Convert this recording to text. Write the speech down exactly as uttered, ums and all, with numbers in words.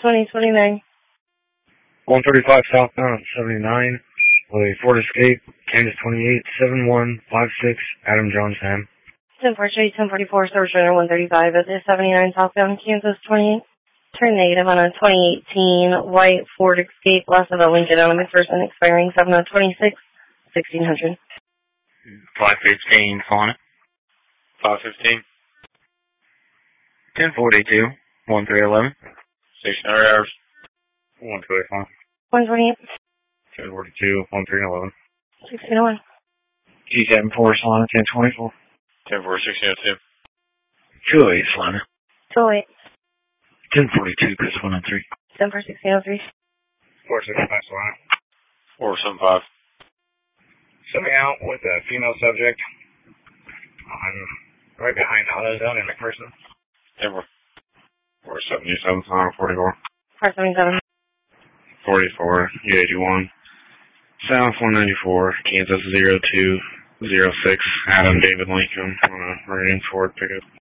twenty twenty-nine. one thirty-five southbound seventy-nine with a Ford Escape, Kansas twenty-eight seven one five six, Adam Jones, Ham. ten four Street, ten forty-four, Service Runner one thirty-five at the seventy-nine southbound Kansas twenty-eight. Turn negative on a twenty eighteen white Ford Escape, less of a Lincoln on a McPherson, expiring seven of twenty-six, sixteen hundred. five fifteen, Fauna. five fifteen. ten forty-two, one three eleven. Stationary hours. one twenty-five. one twenty-eight. ten forty-two, one three eleven. sixteen oh one. G seven four, Solana, ten twenty-four. ten four, sixteen oh two. two oh eight, Solana. two oh eight. ten forty-two, Chris one oh three. ten four, sixteen oh three. four sixty-five, Solana. four seven five. Sending out with a female subject. I'm right behind AutoZone in McPherson. ten four. four seventy-seven, Solana, forty-four. four seventy-seven. forty-four, U eighty-one. South one ninety-four, Kansas zero two zero six, Adam David Lincoln on a Marine Ford pickup.